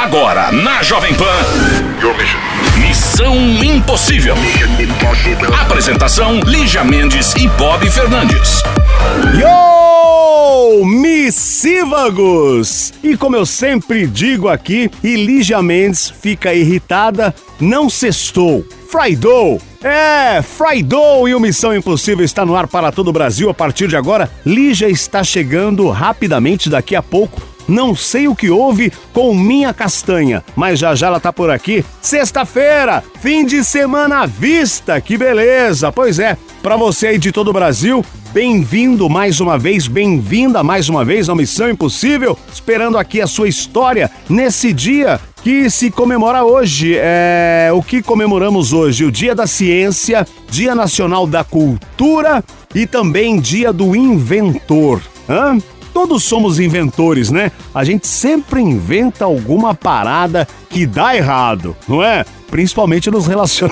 Agora, na Jovem Pan, Missão Impossível. Apresentação, Lígia Mendes e Bob Fernandes. Yo, missívagos! E como eu sempre digo aqui, e Lígia Mendes fica irritada, não sextou, Friday. Friday e o Missão Impossível está no ar para todo o Brasil a partir de agora. Lígia está chegando rapidamente daqui a pouco. Não sei o que houve com minha castanha, mas já ela tá por aqui. Sexta-feira, fim de semana à vista, que beleza! Pois é, pra você aí de todo o Brasil, bem-vindo mais uma vez, bem-vinda mais uma vez ao Missão Impossível, esperando aqui a sua história nesse dia que se comemora hoje. O que comemoramos hoje? O Dia da Ciência, Dia Nacional da Cultura e também Dia do Inventor. Todos somos inventores, né? A gente sempre inventa alguma parada que dá errado, não é? Principalmente nos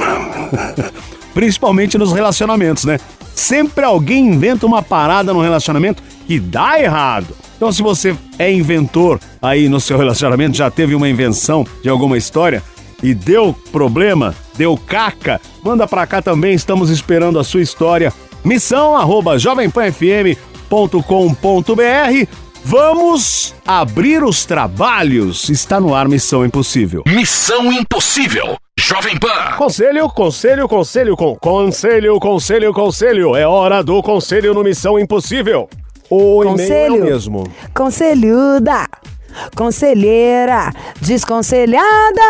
relacionamentos, né? Sempre alguém inventa uma parada no relacionamento que dá errado. Então, se você é inventor aí no seu relacionamento, já teve uma invenção de alguma história e deu problema, deu caca, manda pra cá também, estamos esperando a sua história. missão@jovempanfm.com.br. Vamos abrir os trabalhos. Está no ar Missão Impossível. Missão Impossível. Jovem Pan. Conselho. É hora do conselho no Missão Impossível. O e-mail é o mesmo. Conselhuda. Conselheira. Desconselhada.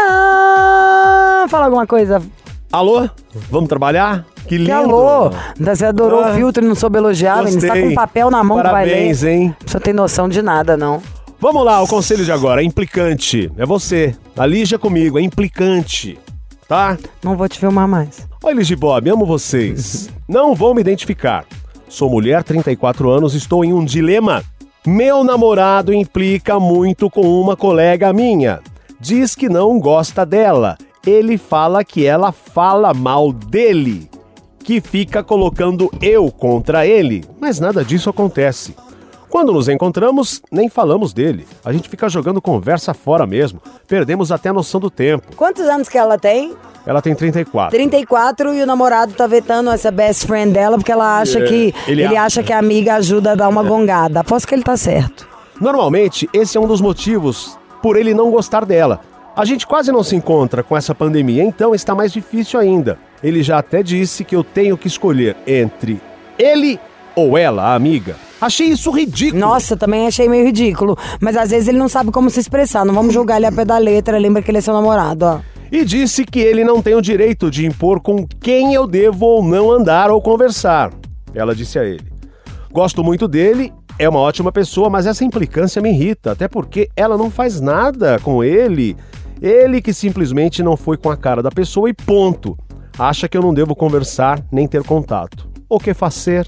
Fala alguma coisa. Alô? Vamos trabalhar? Que lindo. Que alô? Você adorou o filtro e não soube elogiar. Ele está com um papel na mão. Parabéns, que vai ler. Hein? Você não tem noção de nada, não. Vamos lá, o conselho de agora. É implicante. É você. A Lígia comigo. É implicante. Tá? Não vou te filmar mais. Oi, Lígia e Bob. Amo vocês. Não vou me identificar. Sou mulher, 34 anos. Estou em um dilema. Meu namorado implica muito com uma colega minha. Diz que não gosta dela. Ele fala que ela fala mal dele, que fica colocando eu contra ele, mas nada disso acontece. Quando nos encontramos, nem falamos dele. A gente fica jogando conversa fora mesmo. Perdemos até a noção do tempo. Quantos anos que ela tem? Ela tem 34. 34 e o namorado tá vetando essa best friend dela porque ela acha que ele acha que a amiga ajuda a dar uma gongada. Aposto que ele tá certo. Normalmente, esse é um dos motivos por ele não gostar dela. A gente quase não se encontra com essa pandemia, então está mais difícil ainda. Ele já até disse que eu tenho que escolher entre ele ou ela, a amiga. Achei isso ridículo. Nossa, também achei meio ridículo. Mas às vezes ele não sabe como se expressar. Não vamos julgar ele a pé da letra. Lembra que ele é seu namorado, ó. E disse que ele não tem o direito de impor com quem eu devo ou não andar ou conversar. Ela disse a ele. Gosto muito dele, é uma ótima pessoa, mas essa implicância me irrita. Até porque ela não faz nada com ele. Ele que simplesmente não foi com a cara da pessoa e ponto. Acha que eu não devo conversar nem ter contato. O que fazer?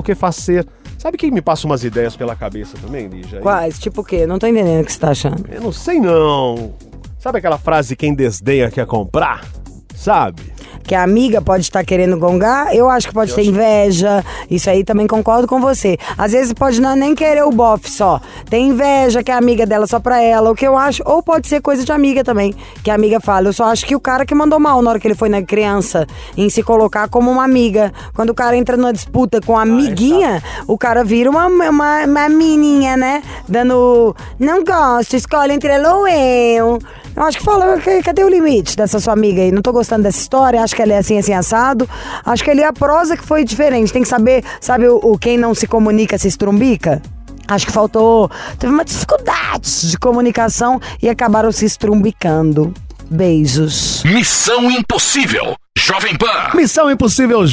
Sabe quem me passa umas ideias pela cabeça também, Lígia? Quais? Tipo o quê? Não tô entendendo o que você tá achando. Eu não sei não. Sabe aquela frase, quem desdenha quer comprar? Sabe? Que a amiga pode estar querendo gongar, eu acho que pode ter inveja. Isso aí também concordo com você. Às vezes pode não nem querer o bofe só. Tem inveja que é amiga dela só pra ela, o que eu acho. Ou pode ser coisa de amiga também. Que a amiga fala, eu só acho que o cara que mandou mal na hora que ele foi na criança em se colocar como uma amiga. Quando o cara entra numa disputa com a amiguinha, o cara vira uma menininha, né? Dando, não gosto, escolhe entre ela ou eu. Eu acho que fala, cadê o limite dessa sua amiga aí? Não tô gostando dessa história, acho que ela é assim assado. Acho que ali a prosa que foi diferente. Tem que saber, sabe o quem não se comunica se estrumbica? Acho que faltou, teve uma dificuldade de comunicação e acabaram se estrumbicando. Beijos. Missão Impossível, Jovem Pan. Missão Impossível,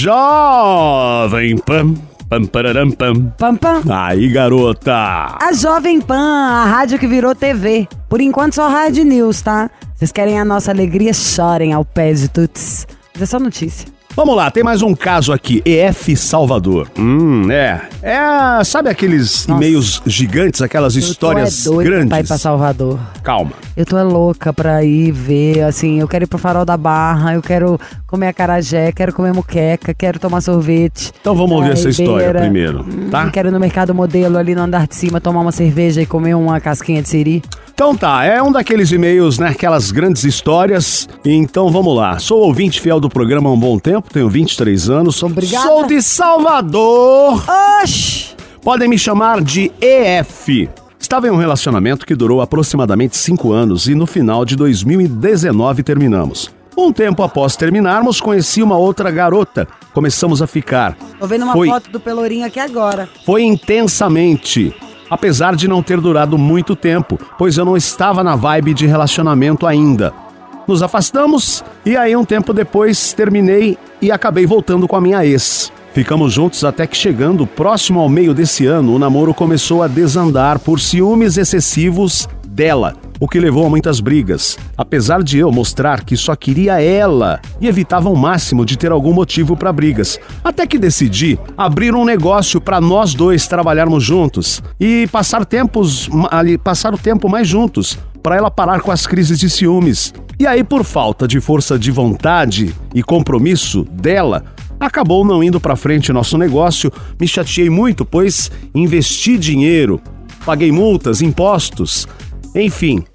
Jovem Pan. Pam, pararam, pam. Pam, pam. Aí, garota. A Jovem Pan, a rádio que virou TV. Por enquanto só Rádio News, tá? Vocês querem a nossa alegria? Chorem ao pé de tuts. Mas é só notícia. Vamos lá, tem mais um caso aqui, EF Salvador. Sabe aqueles e-mails gigantes, aquelas histórias grandes? Pra ir pra Salvador. Calma. Eu tô louca pra ir ver, assim, eu quero ir pro Farol da Barra, eu quero comer acarajé, quero comer muqueca, quero tomar sorvete. Então vamos ouvir essa história primeiro, tá? Quero ir no Mercado Modelo, ali no andar de cima, tomar uma cerveja e comer uma casquinha de siri. Então tá, é um daqueles e-mails, né, aquelas grandes histórias. Então vamos lá. Sou ouvinte fiel do programa há um bom tempo, tenho 23 anos. Obrigada. Sou de Salvador. Oxi! Podem me chamar de EF. Estava em um relacionamento que durou aproximadamente 5 anos e no final de 2019 terminamos. Um tempo após terminarmos, conheci uma outra garota. Começamos a ficar. Tô vendo uma foto do Pelourinho aqui agora. Foi intensamente, apesar de não ter durado muito tempo, pois eu não estava na vibe de relacionamento ainda. Nos afastamos e aí um tempo depois terminei e acabei voltando com a minha ex. Ficamos juntos até que, chegando próximo ao meio desse ano, o namoro começou a desandar por ciúmes excessivos dela, o que levou a muitas brigas. Apesar de eu mostrar que só queria ela e evitava ao máximo de ter algum motivo para brigas. Até que decidi abrir um negócio para nós dois trabalharmos juntos e passar o tempo mais juntos, para ela parar com as crises de ciúmes. E aí, por falta de força de vontade e compromisso dela, acabou não indo para frente nosso negócio. Me chateei muito, pois investi dinheiro, paguei multas, impostos, enfim.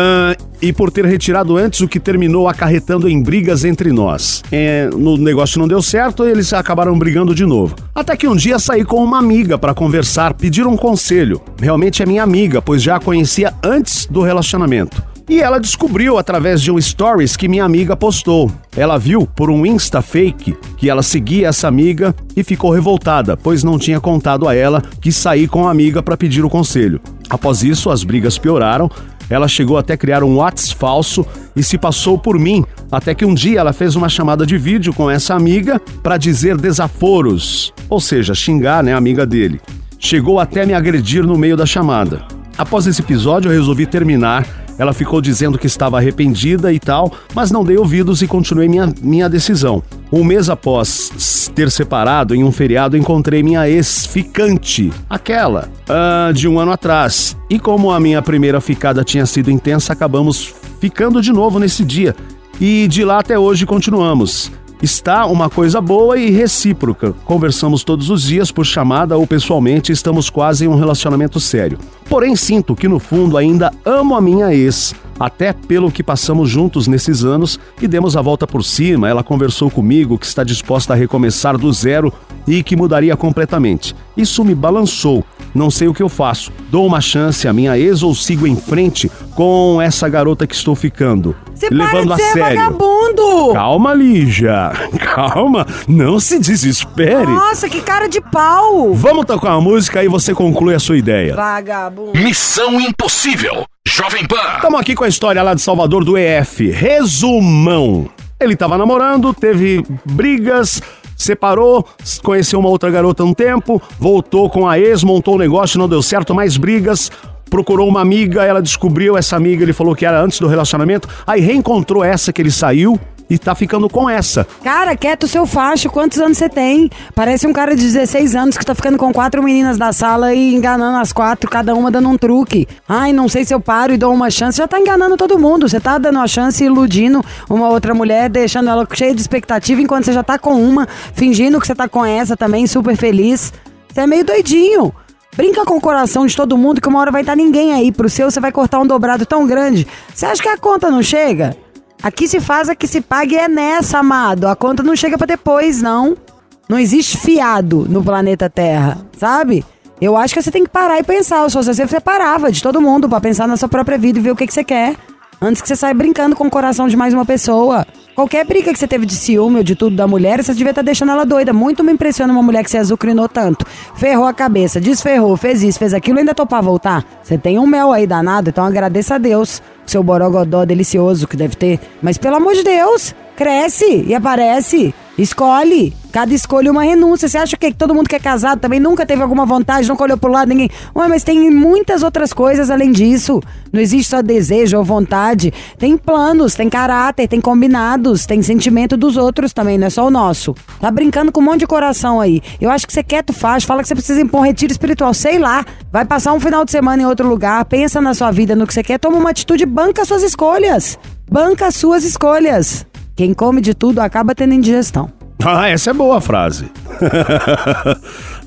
E por ter retirado antes, o que terminou acarretando em brigas entre nós. No negócio não deu certo, eles acabaram brigando de novo. Até que um dia saí com uma amiga para conversar, pedir um conselho. Realmente é minha amiga, pois já a conhecia antes do relacionamento. E ela descobriu através de um stories que minha amiga postou. Ela viu por um Insta fake que ela seguia essa amiga e ficou revoltada, pois não tinha contado a ela que saí com a amiga para pedir o conselho. Após isso, as brigas pioraram. Ela chegou até criar um WhatsApp falso e se passou por mim, até que um dia ela fez uma chamada de vídeo com essa amiga para dizer desaforos, ou seja, xingar, né, a amiga dele. Chegou até me agredir no meio da chamada. Após esse episódio, eu resolvi terminar. Ela ficou dizendo que estava arrependida e tal, mas não dei ouvidos e continuei minha decisão. Um mês após ter separado, em um feriado, encontrei minha ex-ficante, aquela de um ano atrás. E como a minha primeira ficada tinha sido intensa, acabamos ficando de novo nesse dia. E de lá até hoje continuamos. Está uma coisa boa e recíproca. Conversamos todos os dias por chamada ou pessoalmente, estamos quase em um relacionamento sério. Porém, sinto que no fundo ainda amo a minha ex, até pelo que passamos juntos nesses anos e demos a volta por cima. Ela conversou comigo que está disposta a recomeçar do zero e que mudaria completamente. Isso me balançou. Não sei o que eu faço. Dou uma chance à minha ex ou sigo em frente com essa garota que estou ficando? Você levando para de a ser sério. Vagabundo! Calma, Lígia. Calma. Não se desespere. Nossa, que cara de pau! Vamos tocar uma música e você conclui a sua ideia. Vagabundo. Missão Impossível. Jovem Pan. Estamos aqui com a história lá de Salvador do EF. Resumão. Ele estava namorando, teve brigas, separou, conheceu uma outra garota um tempo, voltou com a ex, montou um negócio, não deu certo, mais brigas, procurou uma amiga, ela descobriu essa amiga, ele falou que era antes do relacionamento, aí reencontrou essa que ele saiu e tá ficando com essa. Cara, quieto o seu facho, quantos anos você tem? Parece um cara de 16 anos que tá ficando com 4 meninas da sala e enganando as 4, cada uma dando um truque. Ai, não sei se eu paro e dou uma chance. Já tá enganando todo mundo. Você tá dando uma chance e iludindo uma outra mulher, deixando ela cheia de expectativa, enquanto você já tá com uma, fingindo que você tá com essa também, super feliz. Você é meio doidinho. Brinca com o coração de todo mundo que uma hora vai estar ninguém aí. Pro seu, você vai cortar um dobrado tão grande. Você acha que a conta não chega? Aqui se faz, aqui se paga e é nessa, amado. A conta não chega pra depois, não. Não existe fiado no planeta Terra, sabe? Eu acho que você tem que parar e pensar. Se você parava de todo mundo pra pensar na sua própria vida e ver o que você quer. Antes que você saia brincando com o coração de mais uma pessoa. Qualquer briga que você teve de ciúme ou de tudo da mulher, você devia estar deixando ela doida. Muito me impressiona uma mulher que você azucrinou tanto. Ferrou a cabeça, desferrou, fez isso, fez aquilo e ainda topar voltar. Você tem um mel aí danado, então agradeça a Deus. Seu borogodó delicioso que deve ter. Mas pelo amor de Deus, cresce e aparece. Escolhe. Cada escolha uma renúncia. Você acha que todo mundo que é casado também nunca teve alguma vontade, nunca olhou pro lado, ninguém... Ué, mas tem muitas outras coisas além disso. Não existe só desejo ou vontade. Tem planos, tem caráter, tem combinados, tem sentimento dos outros também, não é só o nosso. Tá brincando com um monte de coração aí. Eu acho que você quieto faz, fala que você precisa impor um retiro espiritual, sei lá. Vai passar um final de semana em outro lugar, pensa na sua vida, no que você quer, toma uma atitude, banca suas escolhas. Banca suas escolhas. Quem come de tudo acaba tendo indigestão. Ah, essa é boa frase.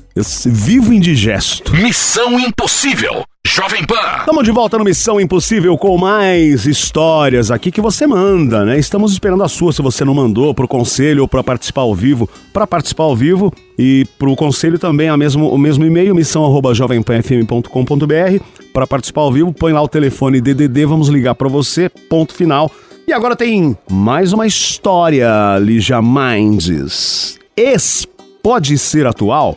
vivo indigesto. Missão Impossível, Jovem Pan. Estamos de volta no Missão Impossível com mais histórias aqui que você manda, né? Estamos esperando a sua, se você não mandou, pro conselho ou para participar ao vivo. Para participar ao vivo e pro conselho também o mesmo e-mail, missão@jovempanfm.com.br. Para participar ao vivo, põe lá o telefone DDD, vamos ligar para você, ponto final. E agora tem mais uma história, Lígia Mendes. Ex pode ser atual?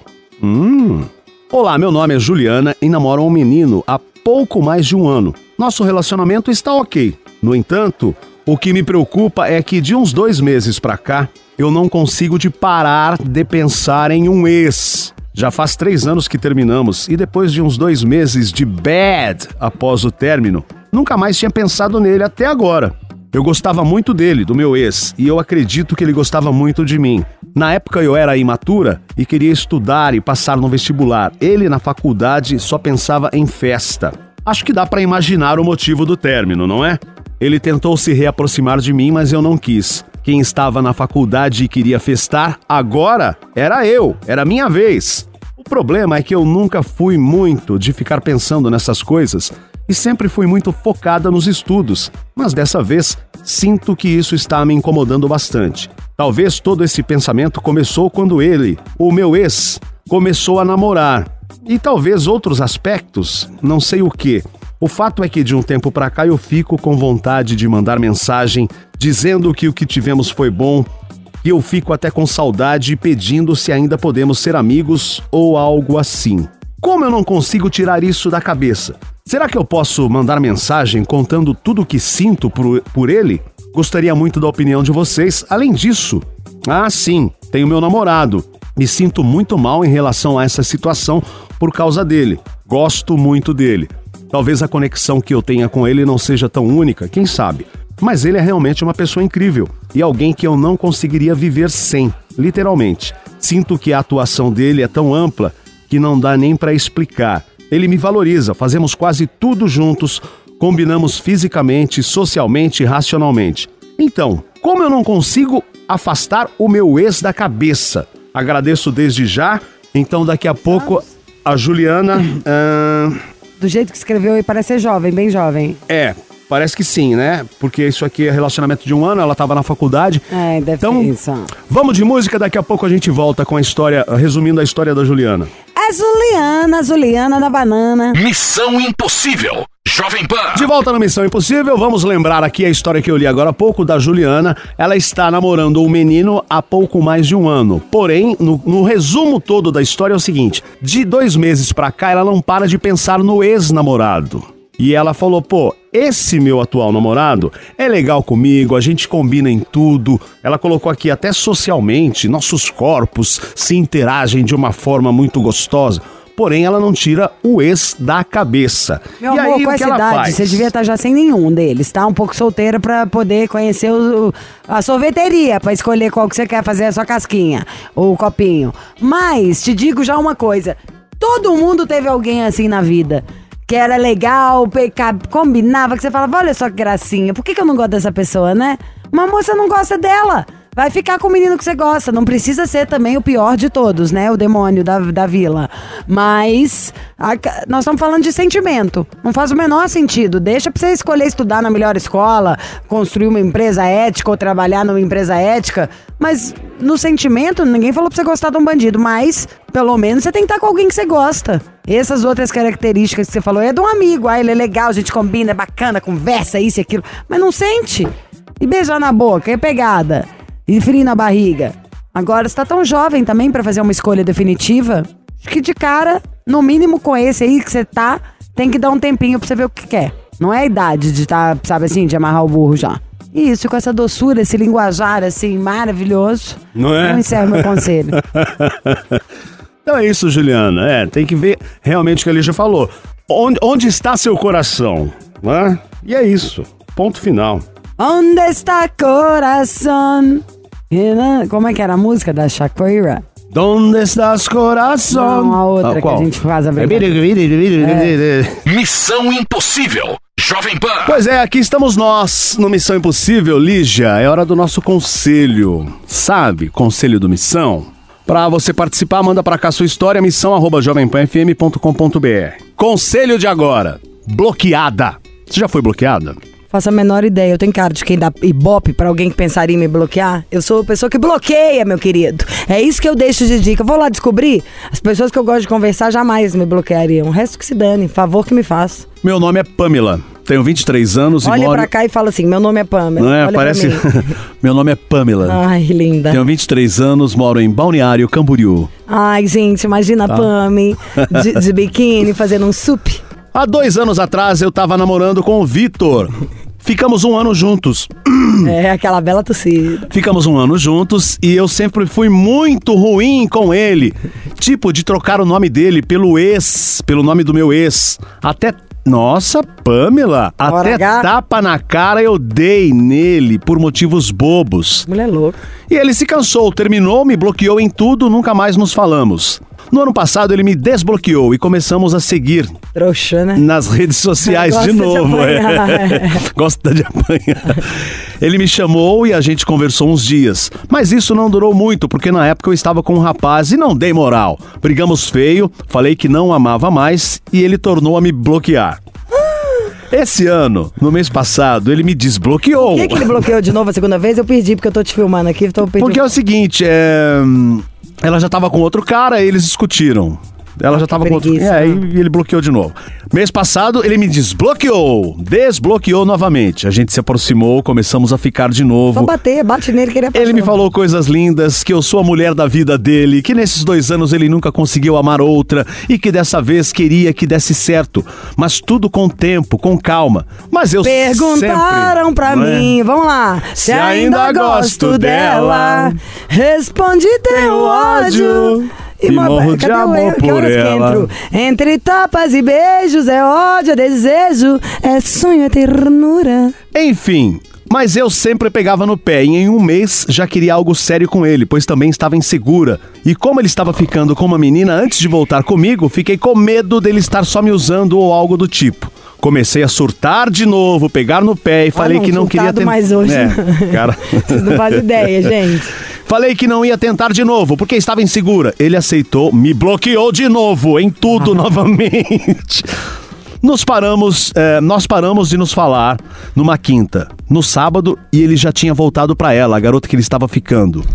Olá, meu nome é Juliana e namoro um menino há pouco mais de um ano. Nosso relacionamento está ok. No entanto, o que me preocupa é que de uns 2 meses pra cá, eu não consigo parar de pensar em um ex. Já faz 3 anos que terminamos e depois de uns 2 meses de bad após o término, nunca mais tinha pensado nele até agora. Eu gostava muito dele, do meu ex, e eu acredito que ele gostava muito de mim. Na época eu era imatura e queria estudar e passar no vestibular. Ele, na faculdade, só pensava em festa. Acho que dá pra imaginar o motivo do término, não é? Ele tentou se reaproximar de mim, mas eu não quis. Quem estava na faculdade e queria festar, agora era eu, era minha vez. O problema é que eu nunca fui muito de ficar pensando nessas coisas e sempre fui muito focada nos estudos, mas dessa vez sinto que isso está me incomodando bastante. Talvez todo esse pensamento começou quando ele, o meu ex, começou a namorar. E talvez outros aspectos, não sei o que. O fato é que de um tempo pra cá eu fico com vontade de mandar mensagem dizendo que o que tivemos foi bom, e eu fico até com saudade pedindo se ainda podemos ser amigos ou algo assim. Como eu não consigo tirar isso da cabeça? Será que eu posso mandar mensagem contando tudo o que sinto por ele? Gostaria muito da opinião de vocês. Além disso, sim, tenho meu namorado. Me sinto muito mal em relação a essa situação por causa dele. Gosto muito dele. Talvez a conexão que eu tenha com ele não seja tão única, quem sabe? Mas ele é realmente uma pessoa incrível e alguém que eu não conseguiria viver sem, literalmente. Sinto que a atuação dele é tão ampla que não dá nem para explicar. Ele me valoriza, fazemos quase tudo juntos, combinamos fisicamente, socialmente e racionalmente. Então, como eu não consigo afastar o meu ex da cabeça? Agradeço desde já. Então, daqui a pouco, a Juliana... Do jeito que escreveu, ele parece ser jovem, bem jovem. Parece que sim, né? Porque isso aqui é relacionamento de 1 ano, ela estava na faculdade. Deve então, ser isso. Vamos de música, daqui a pouco a gente volta com a história, resumindo a história da Juliana. Juliana da banana. Missão Impossível, Jovem Pan. De volta na Missão Impossível, vamos lembrar aqui a história que eu li agora há pouco da Juliana. Ela está namorando um menino há pouco mais de 1 ano. Porém, no resumo todo da história é o seguinte: de 2 meses pra cá, ela não para de pensar no ex-namorado. E ela falou, esse meu atual namorado é legal comigo, a gente combina em tudo. Ela colocou aqui, até socialmente, nossos corpos se interagem de uma forma muito gostosa. Porém, ela não tira o ex da cabeça. Meu e amor, aí, com o que essa ela idade, faz? você devia estar já sem nenhum deles, tá? Um pouco solteira pra poder conhecer a sorveteria, pra escolher qual que você quer fazer a sua casquinha, ou o copinho. Mas, te digo já uma coisa, todo mundo teve alguém assim na vida. Que era legal, combinava, que você falava, olha só que gracinha, por que eu não gosto dessa pessoa, né? Uma moça não gosta dela, vai ficar com o menino que você gosta, não precisa ser também o pior de todos, né? O demônio da vila. Mas nós estamos falando de sentimento, não faz o menor sentido. Deixa pra você escolher estudar na melhor escola, construir uma empresa ética ou trabalhar numa empresa ética, mas no sentimento, ninguém falou pra você gostar de um bandido, mas pelo menos você tem que estar com alguém que você gosta. Essas outras características que você falou é de um amigo. Ele é legal, a gente combina, é bacana, conversa, isso e aquilo. Mas não sente. E beijar na boca, é pegada. E frio na barriga. Agora, você tá tão jovem também pra fazer uma escolha definitiva. Acho que de cara, no mínimo com esse aí que você tá, tem que dar um tempinho pra você ver o que quer. Não é a idade de estar, sabe assim, de amarrar o burro já. Isso, com essa doçura, esse linguajar assim, maravilhoso. Não é? Eu encerro meu conselho. Então é isso, Juliana. Tem que ver realmente o que a Lígia falou. Onde está seu coração? Né? E é isso. Ponto final. Onde está coração? Como é que era a música da Shakira? Onde estás coração? Não, a outra que a gente faz a brincadeira. Missão Impossível, Jovem Pan. Pois é, aqui estamos nós no Missão Impossível, Lígia. É hora do nosso conselho. Sabe, conselho do Missão? Pra você participar, manda pra cá sua história, missão@jovempanfm.com.br. Conselho de agora, bloqueada. Você já foi bloqueada? Faço a menor ideia. Eu tenho cara de quem dá ibope pra alguém que pensaria em me bloquear. Eu sou a pessoa que bloqueia, meu querido. É isso que eu deixo de dica. Eu vou lá descobrir. As pessoas que eu gosto de conversar jamais me bloqueariam. O resto que se dane. Favor que me faz. Meu nome é Pamela. Tenho 23 anos Olha e moro... pra cá e fala assim, meu nome é Pamela. Não é? Olha Parece... Meu nome é Pamela. Ai, linda. Tenho 23 anos, moro em Balneário Camboriú. Ai, gente, imagina a Pami de biquíni fazendo um sup. Há 2 anos atrás eu tava namorando com o Vitor. Ficamos 1 ano juntos. É, aquela bela tossida. Ficamos 1 ano juntos e eu sempre fui muito ruim com ele. Tipo, de trocar o nome dele pelo nome do meu ex. Nossa, Pamela, até tapa na cara eu dei nele por motivos bobos. Mulher louca. E ele se cansou, terminou, me bloqueou em tudo, nunca mais nos falamos. No ano passado ele me desbloqueou e começamos a seguir. Trouxa, né? Nas redes sociais de novo. Gosta de apanhar. Ele me chamou e a gente conversou uns dias. Mas isso não durou muito, porque na época eu estava com um rapaz e não dei moral. Brigamos feio, falei que não amava mais e ele tornou a me bloquear. Esse ano, no mês passado, ele me desbloqueou. Por que ele bloqueou de novo a segunda vez? Eu perdi, porque eu tô te filmando aqui. Porque é o seguinte, ela já tava com outro cara e eles discutiram. Ela já tava com outro... e ele bloqueou de novo. Mês passado, ele me desbloqueou novamente. A gente se aproximou, começamos a ficar de novo. Só bate nele que ele é apaixonado. Ele me falou coisas lindas, que eu sou a mulher da vida dele, que nesses 2 anos ele nunca conseguiu amar outra e que dessa vez queria que desse certo. Mas tudo com tempo, com calma. Mas eu Perguntaram sempre, pra mim, vamos lá. Se ainda gosto dela, responde teu ódio. E morro de amor por ela. Entre tapas e beijos, é ódio, é desejo, é sonho, é ternura. Enfim, mas eu sempre pegava no pé e em 1 mês já queria algo sério com ele, pois também estava insegura. E como ele estava ficando com uma menina antes de voltar comigo, fiquei com medo dele estar só me usando ou algo do tipo. Comecei a surtar de novo, pegar no pé e falei que não queria tentar. Mais hoje. Cara. Vocês não fazem ideia, gente. Falei que não ia tentar de novo, porque estava insegura. Ele aceitou, me bloqueou de novo, em tudo novamente. Nós paramos de nos falar numa quinta, no sábado, e ele já tinha voltado pra ela, a garota que ele estava ficando.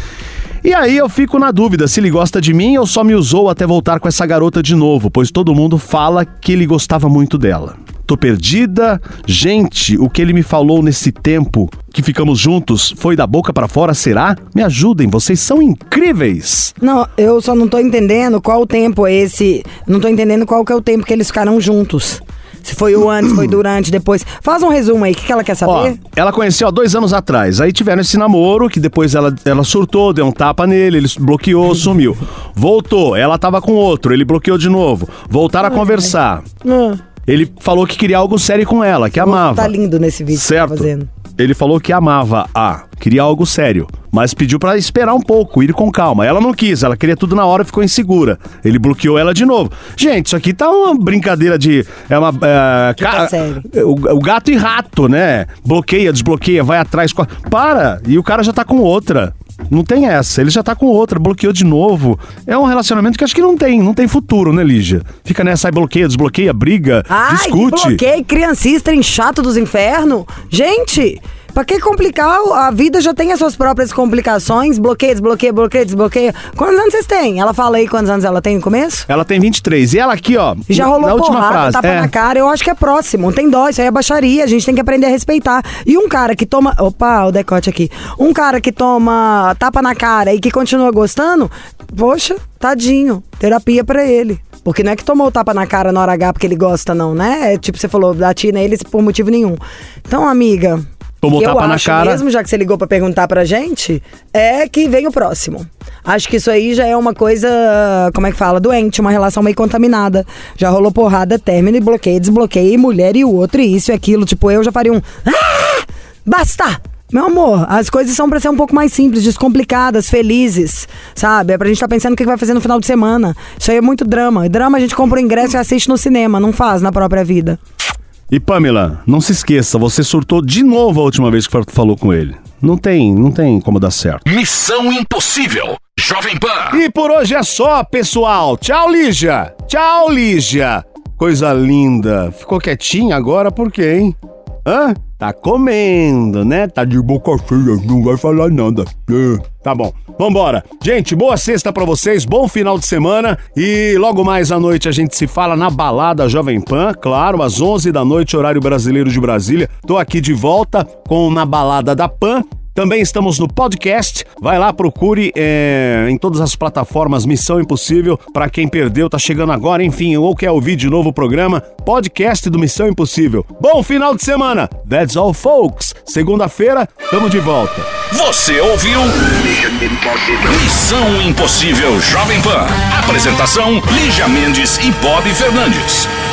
E aí eu fico na dúvida se ele gosta de mim ou só me usou até voltar com essa garota de novo, pois todo mundo fala que ele gostava muito dela. Tô perdida. Gente, o que ele me falou nesse tempo que ficamos juntos foi da boca pra fora, será? Me ajudem, vocês são incríveis. Não, eu só não tô entendendo qual o tempo é esse. Não tô entendendo qual que é o tempo que eles ficaram juntos. Se foi o antes, foi durante, depois. Faz um resumo aí, o que ela quer saber? Ó, ela conheceu há 2 anos atrás. Aí tiveram esse namoro, que depois ela surtou, deu um tapa nele, ele bloqueou, sumiu. Voltou, ela tava com outro, ele bloqueou de novo. Voltaram a conversar. Ele falou que queria algo sério com ela, que amava. Tá lindo nesse vídeo certo? Que tá fazendo. Ele falou que amava queria algo sério, mas pediu pra esperar um pouco, ir com calma. Ela não quis, ela queria tudo na hora e ficou insegura. Ele bloqueou ela de novo. Gente, isso aqui tá uma brincadeira de... sério. O gato e rato, né? Bloqueia, desbloqueia, vai atrás... Para! E o cara já tá com outra. Não tem essa, ele já tá com outra, bloqueou de novo. É um relacionamento que acho que não tem futuro, né, Lígia? Fica nessa aí, bloqueia, desbloqueia, briga, discute. Que bloqueio, criancista, chato dos infernos. Gente, pra que complicar? A vida já tem as suas próprias complicações. Bloqueia, desbloqueia, bloqueia, desbloqueia. Quantos anos vocês têm? Ela fala aí quantos anos ela tem no começo? Ela tem 23. E ela aqui, ó, já rolou na última porrada, frase. Tapa na cara. Eu acho que é próximo. Não tem dó, isso aí é baixaria. A gente tem que aprender a respeitar. E um cara que toma... Opa, o decote aqui. Um cara que toma tapa na cara e que continua gostando, poxa, tadinho. Terapia pra ele. Porque não é que tomou o tapa na cara na hora H porque ele gosta, não, né? É tipo, você falou, bati nele por motivo nenhum. Então, amiga... Tomou tapa na cara. Mesmo, já que você ligou pra perguntar pra gente, é que vem o próximo. Acho que isso aí já é uma coisa, como é que fala? Doente, uma relação meio contaminada. Já rolou porrada, término e bloqueio, desbloqueio, e mulher e o outro, e isso e aquilo. Tipo, eu já faria um... Basta! Meu amor, as coisas são pra ser um pouco mais simples, descomplicadas, felizes, sabe? É pra gente estar pensando o que vai fazer no final de semana. Isso aí é muito drama. Drama a gente compra o ingresso e assiste no cinema, não faz na própria vida. E Pamela, não se esqueça, você surtou de novo a última vez que falou com ele. Não tem como dar certo. Missão Impossível, Jovem Pan. E por hoje é só, pessoal. Tchau, Lígia. Tchau, Lígia. Coisa linda. Ficou quietinha agora por quê, hein? Hã? Tá comendo, né? Tá de boca cheia, não vai falar nada. Tá bom, vambora. Gente, boa sexta pra vocês, bom final de semana. E logo mais à noite a gente se fala na Balada Jovem Pan. Claro, às 11 da noite, horário brasileiro de Brasília. Tô aqui de volta com Na Balada da Pan. Também estamos no podcast, vai lá, procure em todas as plataformas Missão Impossível, pra quem perdeu, tá chegando agora, enfim, ou quer ouvir de novo o programa, podcast do Missão Impossível. Bom final de semana, that's all folks, segunda-feira, tamo de volta. Você ouviu Missão Impossível Jovem Pan, apresentação Lígia Mendes e Bob Fernandes.